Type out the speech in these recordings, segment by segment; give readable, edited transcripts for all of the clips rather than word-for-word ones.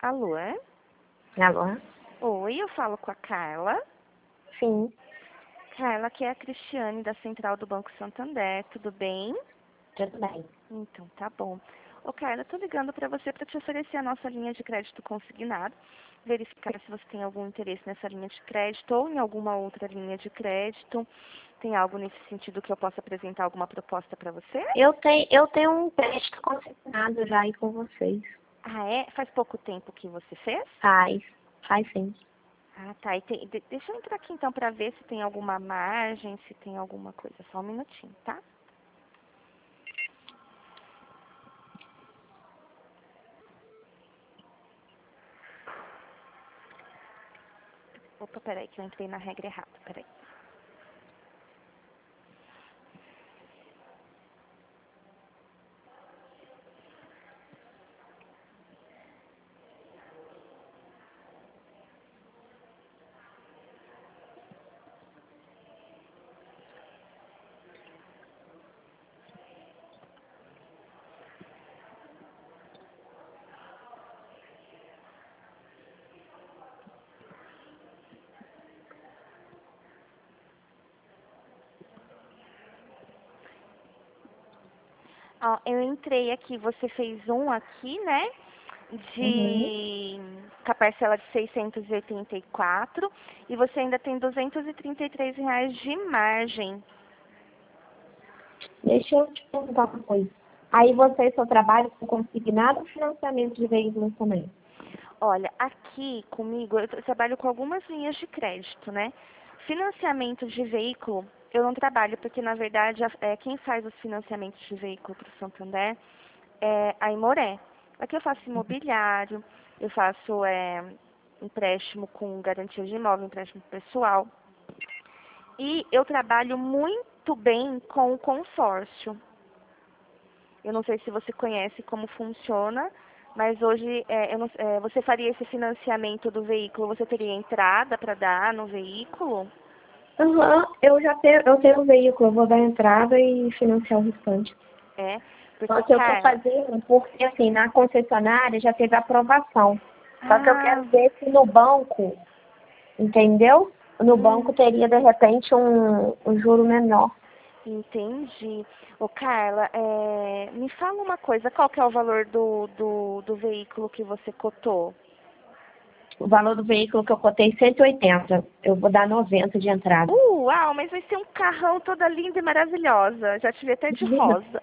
Alô? É? Alô? Oi, eu falo com a Carla. Sim, Carla, aqui é a Cristiane da Central do Banco Santander, tudo bem? tudo bem. Então, tá bom. Ô, Carla, tô ligando para você para te oferecer a nossa linha de crédito consignado, verificar se você tem algum interesse nessa linha de crédito ou em alguma outra linha de crédito. Tem algo nesse sentido que eu possa apresentar alguma proposta para você? Eu tenho um crédito consignado já aí com vocês. Ah, é? Faz pouco tempo que você fez? Faz sim. Ah, tá. E deixa eu entrar aqui então para ver se tem alguma margem, se tem alguma coisa. Só um minutinho, tá? Opa, peraí, que eu entrei na regra errada. Peraí. Ó, eu entrei aqui, você fez um aqui, né? Uhum. Com a parcela de 684 e você ainda tem R$ 233 de margem. Deixa eu te perguntar uma coisa. Aí vocês só trabalham com consignado ou financiamento de veículos também? Olha, aqui comigo eu trabalho com algumas linhas de crédito, né? Financiamento de veículo eu não trabalho, porque na verdade quem faz os financiamentos de veículo para o Santander é a Imoré. Aqui eu faço imobiliário, eu faço empréstimo com garantia de imóvel, empréstimo pessoal. E eu trabalho muito bem com o consórcio. Eu não sei se você conhece como funciona, mas hoje você faria esse financiamento do veículo, você teria entrada para dar no veículo? Aham, eu tenho um veículo, eu vou dar entrada e financiar o restante. É, Só porque, que eu tô Carla, fazendo porque, assim, na concessionária já teve aprovação. Só que eu quero ah, ver se no banco, entendeu? No banco hum, teria, de repente, um juro menor. entendi. Ô, Carla, me fala uma coisa, qual que é o valor do veículo que você cotou? O valor do veículo que eu cotei 180. Eu vou dar 90 de entrada. Uau, mas vai ser um carrão toda linda e maravilhosa. Já tive até de Imagina. rosa.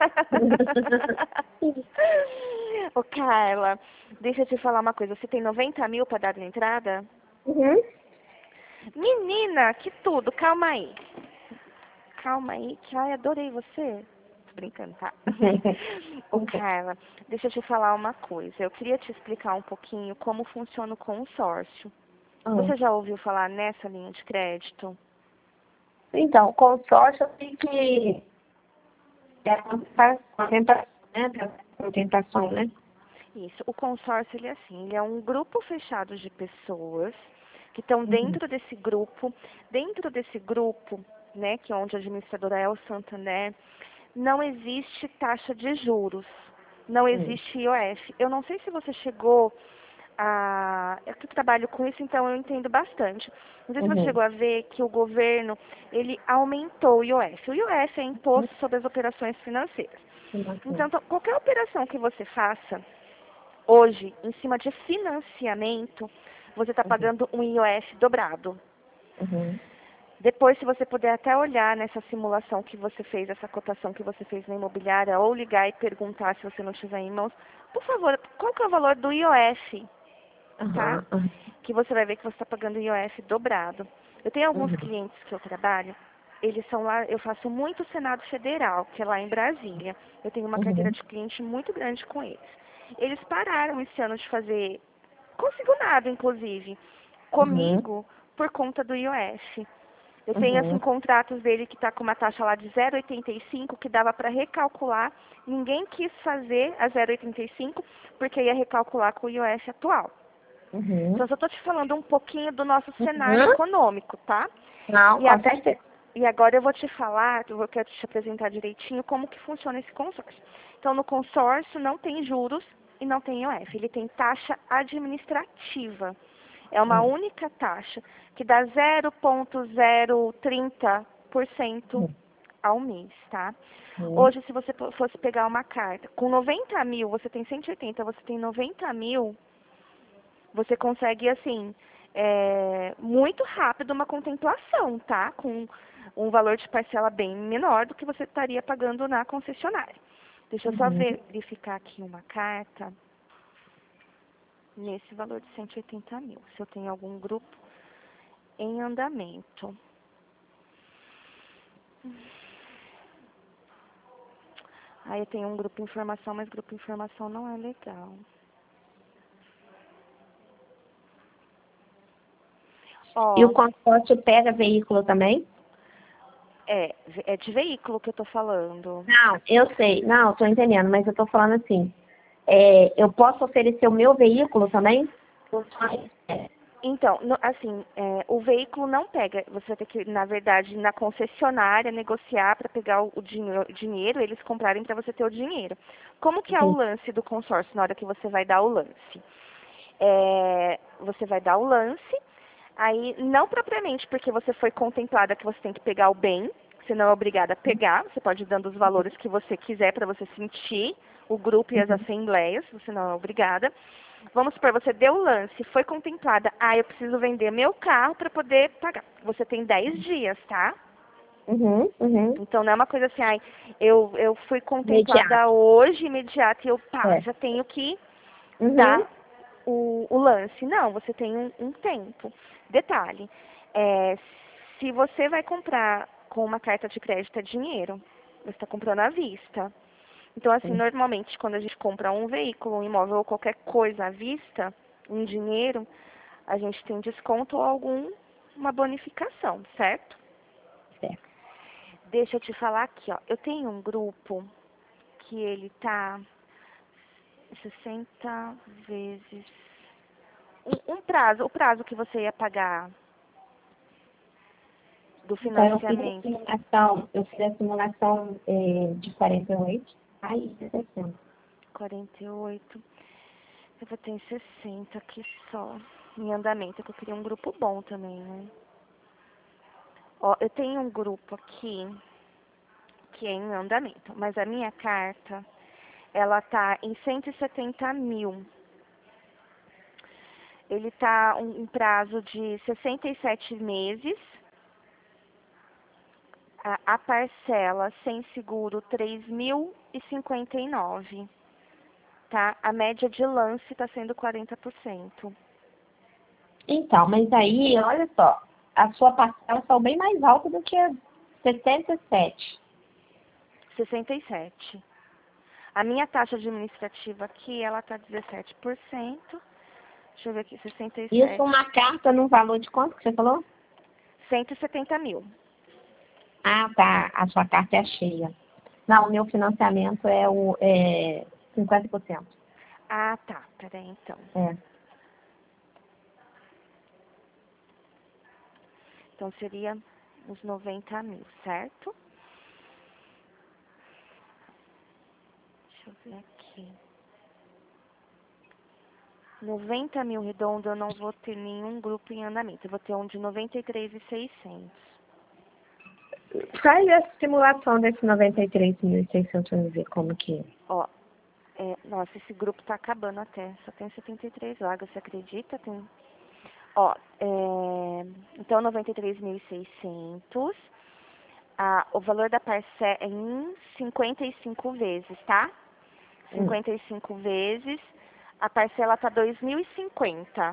Ô, Carla, deixa eu te falar uma coisa. Você tem 90 mil para dar de entrada? Uhum. Menina, que tudo. Calma aí. Calma aí, que ai, adorei você. Tô brincando, tá? Ô, Carla, deixa eu te falar uma coisa. Eu queria te explicar um pouquinho como funciona o consórcio. Ah. Você já ouviu falar nessa linha de crédito? Então, consórcio eu sei que é contentação, né? Isso. O consórcio, ele é assim, ele é um grupo fechado de pessoas que estão Uhum. dentro desse grupo, né, que é onde a administradora é o Santander, não existe taxa de juros, não Uhum. existe IOF. Eu não sei se você chegou eu que trabalho com isso, então eu entendo bastante. Não sei se você Uhum. chegou a ver que o governo, ele aumentou o IOF. O IOF é imposto sobre as operações financeiras. Uhum. Então, qualquer operação que você faça, hoje, em cima de financiamento, você está Uhum. pagando um IOF dobrado. Uhum. Depois, se você puder até olhar nessa simulação que você fez, essa cotação que você fez na imobiliária, ou ligar e perguntar se você não tiver em mãos, por favor, qual que é o valor do IOF, tá? Uhum. Uhum. Que você vai ver que você está pagando IOF dobrado. Eu tenho alguns Uhum. clientes que eu trabalho, eles são lá, eu faço muito Senado Federal, que é lá em Brasília. Eu tenho uma carteira Uhum. de cliente muito grande com eles. Eles pararam esse ano de fazer consignado, inclusive, Uhum. comigo por conta do IOF. Eu tenho, assim, Uhum. contratos dele que está com uma taxa lá de 0,85, que dava para recalcular. Ninguém quis fazer a 0,85, porque ia recalcular com o IOF atual. Uhum. Então, eu só estou te falando um pouquinho do nosso cenário Uhum. econômico, tá? Não, E, com certeza. e agora eu vou te falar, eu quero te apresentar direitinho como que funciona esse consórcio. Então, no consórcio não tem juros, e não tem IOF. Ele tem taxa administrativa. É uma única taxa que dá 0,030% ao mês, tá? Hoje, se você fosse pegar uma carta com 90 mil, você tem 180, você tem 90 mil, você consegue, assim, muito rápido uma contemplação, tá? Com um valor de parcela bem menor do que você estaria pagando na concessionária. Deixa eu só verificar aqui uma carta nesse valor de 180 mil, se eu tenho algum grupo em andamento. Aí eu tenho um grupo informação, mas grupo informação não é legal. Ó, E o consórcio pega veículo também? é de veículo que eu tô falando. Não, eu sei. Não, tô entendendo, mas eu tô falando assim. Eu posso oferecer o meu veículo também? Então, assim, o veículo não pega. Você vai ter que, na verdade, ir na concessionária negociar para pegar o dinheiro, eles comprarem para você ter o dinheiro. Como que é o lance do consórcio na hora que você vai dar o lance? Você vai dar o lance, aí não propriamente porque você foi contemplada que você tem que pegar o bem, você não é obrigada a pegar, você pode ir dando os valores que você quiser para você sentir o grupo e as assembleias, você não é obrigada. Vamos supor, você deu o lance, foi contemplada, eu preciso vender meu carro para poder pagar. Você tem 10 dias, tá? Então não é uma coisa assim, eu fui contemplada hoje, imediata, e eu já tenho que dar o lance. Não, você tem um tempo. Detalhe, se você vai comprar com uma carta de crédito é dinheiro, você está comprando à vista. Então, assim, normalmente, quando a gente compra um veículo, um imóvel ou qualquer coisa à vista, em dinheiro, a gente tem desconto ou uma bonificação, certo? Certo. Deixa eu te falar aqui, ó. Eu tenho um grupo que ele tá 60 vezes... o prazo que você ia pagar do Então, financiamento. eu fiz a simulação de 48, aí 60. 48. Eu vou ter 60 aqui só, em andamento, que eu queria um grupo bom também, né? Ó, eu tenho um grupo aqui que é em andamento, mas a minha carta, ela tá em 170 mil. Ele tá um prazo de 67 meses. A parcela sem seguro 3.059, tá? A média de lance está sendo 40%. Então, mas aí, olha só, a sua parcela saiu bem mais alta do que a 67. 67. A minha taxa administrativa aqui, ela tá 17%. Deixa eu ver aqui, 67. Isso uma carta no valor de quanto que você falou? 170 mil. Ah, tá. A sua carta é cheia. Não, o meu financiamento é 50%. Ah, tá. Peraí, então. Então, seria uns 90 mil, certo? Deixa eu ver aqui. 90 mil redondo, eu não vou ter nenhum grupo em andamento. Eu vou ter um de 93.600. Faz a simulação desse 93.600 para ver como que é. Ó, nossa, esse grupo tá acabando até. Só tem 73 vagas, você acredita? Ó, então 93.600. O valor da parcela é em 55 vezes, tá? 55 vezes. A parcela tá 2.050.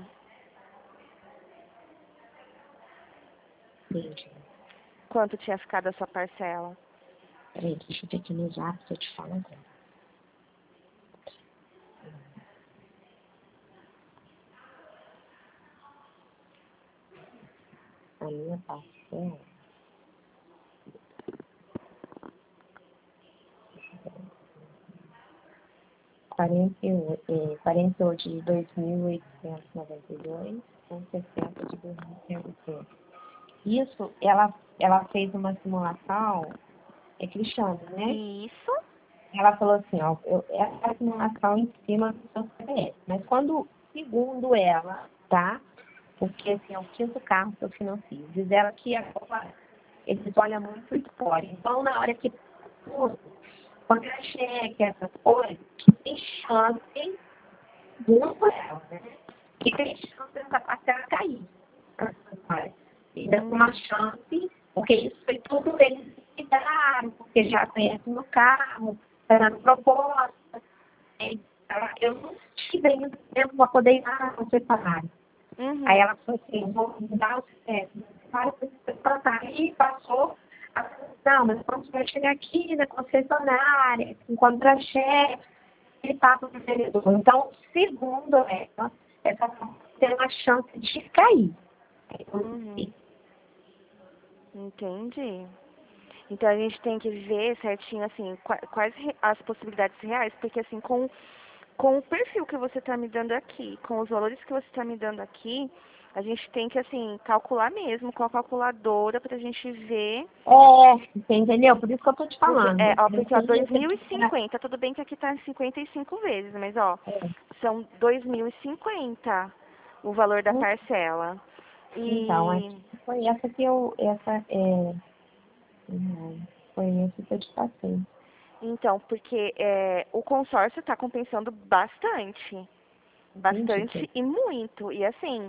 Entendi. Quanto tinha ficado a sua parcela? Peraí, deixa eu ver aqui no zap que eu te falo agora. A minha parcela. Quarenta e oito de 2.892 com 60 de 2.100. Isso, ela fez uma simulação, Cristiano, né? Isso. ela falou assim, ó, essa simulação em cima do seu CPF. Mas quando, segundo ela, tá? Porque assim, é o quinto carro que eu financio. Diz ela que agora eles olham muito o histórico. Então, na hora que quando é cheque, essas coisas, tem chance, muito por ela, né? Que tem chance dessa parcela cair. E dá uma chance, porque isso foi tudo eles liquidaram, porque já conhecem meu carro, está dando proposta. Eu não tive ainda tempo para poder ir lá no separário. Uhum. Aí ela falou assim, vou mudar o CPF. Aí passou, não, mas quando você vai chegar aqui na concessionária, com contra-cheque, ele passa para o vendedor. Então, segundo ela, essa tem uma chance de cair. Uhum. Entendi. Então a gente tem que ver certinho, assim, quais as possibilidades reais, porque assim, com o perfil que você está me dando aqui, com os valores que você está me dando aqui, a gente tem que, assim, calcular mesmo com a calculadora para a gente ver. Entendeu? Por isso que eu tô te falando. Porque ó, 2.050, tudo bem que aqui tá em 55 vezes, mas ó, são 2.050 o valor da parcela. Então, foi essa que foi essa que eu te passei. Então, porque o consórcio está compensando bastante. Bastante e muito. E assim,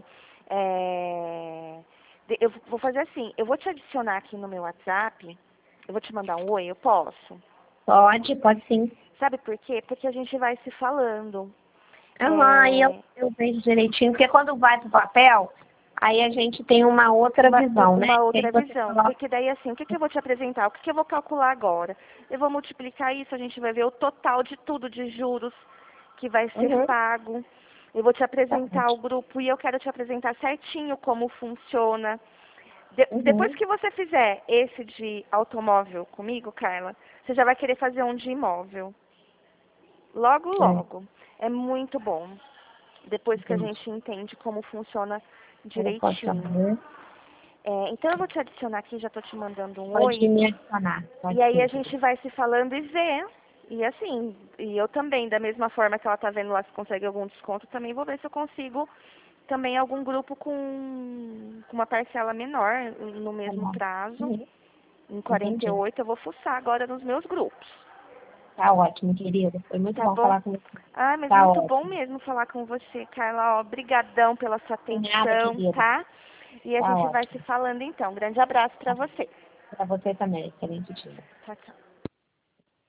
eu vou fazer assim, eu vou te adicionar aqui no meu WhatsApp, eu vou te mandar um oi, eu posso? Pode sim. Sabe por quê? Porque a gente vai se falando. E eu vejo direitinho, porque quando vai pro papel, aí a gente tem uma outra visão, né? Uma outra visão. Porque daí assim, o que eu vou te apresentar? O que eu vou calcular agora? Eu vou multiplicar isso, a gente vai ver o total de tudo, de juros que vai ser pago. Eu vou te apresentar o grupo e eu quero te apresentar certinho como funciona. Depois que você fizer esse de automóvel comigo, Carla, você já vai querer fazer um de imóvel. Logo, logo. É muito bom. Depois que a gente entende como funciona direitinho. Então eu vou te adicionar aqui, já estou te mandando um oi. Pode me adicionar. E aí a gente vai se falando e ver. E assim, e eu também, da mesma forma que ela tá vendo lá se consegue algum desconto, também vou ver se eu consigo também algum grupo com uma parcela menor, no mesmo prazo. Em 48, eu vou fuçar agora nos meus grupos. Tá ótimo, querida. Foi muito bom falar com você. Mas muito bom mesmo falar com você, Carla. Obrigadão pela sua atenção, tá? E a gente vai se falando então. Grande abraço pra você. Pra você também. Excelente dia. Tchau, tchau.